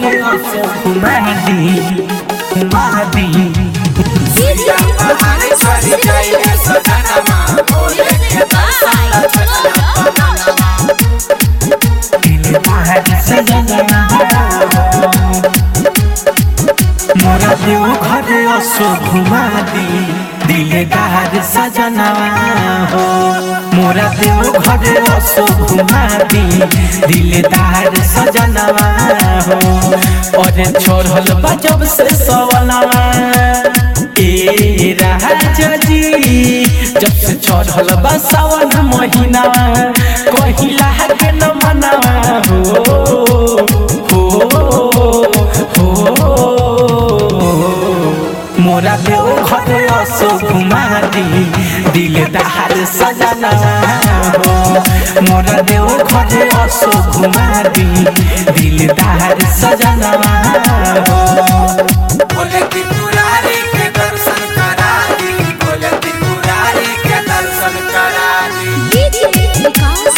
घरे असो घुमा दी सिया पहाड़ी चढ़ी जाइए सजनमा भोले के दर्शन ला छछना तमन्ना दिल बाहर सजना मोरा देव घरे असो घुमा दी दिलदार सजना हो मोरा देव घरे असो घुमा दी दिलदार सजना हो और छोड़ल बजब से सवनवा ए राजा जी जब से छोड़ल बा सावन महीना कहिला के न मनवा हो मोरा देव घरे असो घुमा दी दिलदार सजना हो मोरा देव घरे असो घुमा दी दिलदार सजना हो भोले त्रिपुरारी के दर्शन करा दी भोले त्रिपुरारी के दर्शन करा दी विकास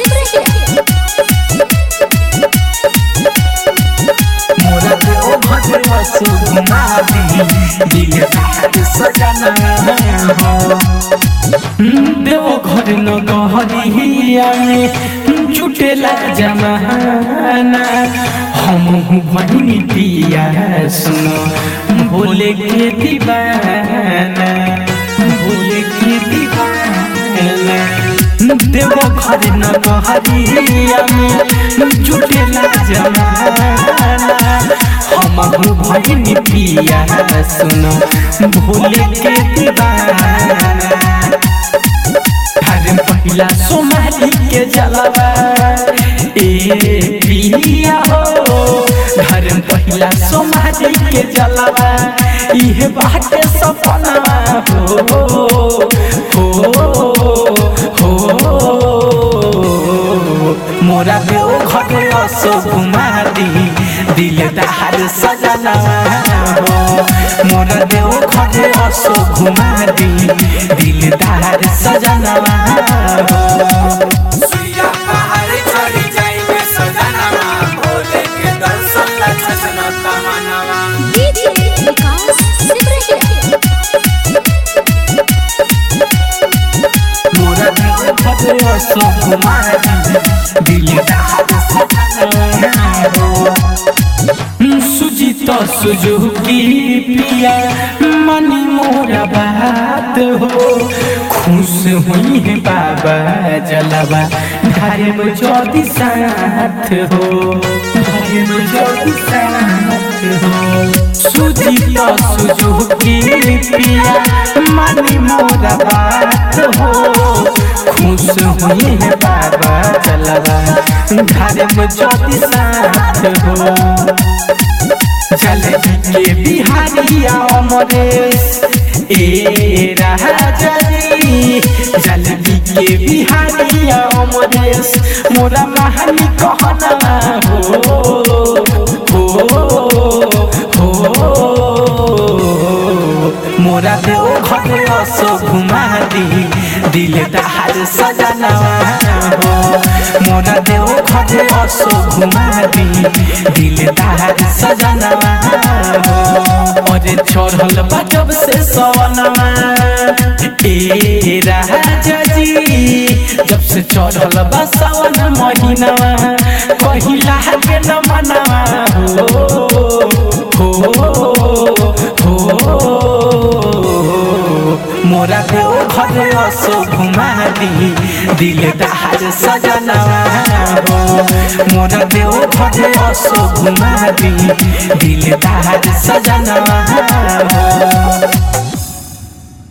मोरा देव घरे असो घुमा दी दिलदार सजना हो देव घर न गहरिया में जुटेला जमाना हम बहिनी पिया सुनो भोले के दीवाना भोले के दीवाना देव घर न गहरिया में जुटेला जमाना हम बहिनी पिया सुनो भोले के दीवाना पहिला सोमाली के जलवा ए पिया हो घर पहिला सोमाली के जलवा इहे बाटे सपना हो मोरा देव घरे असो घुमा दी दिलदार सजना हो मोरा देव घरे असो घुमा दी दिलदार सजना हो सिया पहाड़ी चढ़ी जाइए सजनमा भोले के दर्शन ला छछना तमन्ना विकास मोरा देव घरे असो घुमा दी दिलदार सजना हो सुजित सुजुकी पिया मनी मोरा बात हो खुश हुई है बाबा जलवा घरे में ज्योति साथ हो घरे में ज्योति साथ हो सुजित सुजुकी पिया मनी मोरा बात हो खुश हुई है बाबा जलवा घरे में ज्योति साथ हो चले के बिहारिया अमरेश ए राजा जी जल्दी के बिहारिया अमरेश मोरा महानी कहना हो मोरा देव घरे असो घुमा दी दिलदार सजना हो मोरा देव घरे असो घुमा दी दिलदार सजना हो और छोड़ल बजब से सवनवा ए राजा जी जब से चढ़ल बा सावन महीना कहिला के न मनवा हो मोरा देव घरे असो घुमा दी दिलदार सजना हो मोरा देव घरे असो घुमा दी दिलदार सजना हो।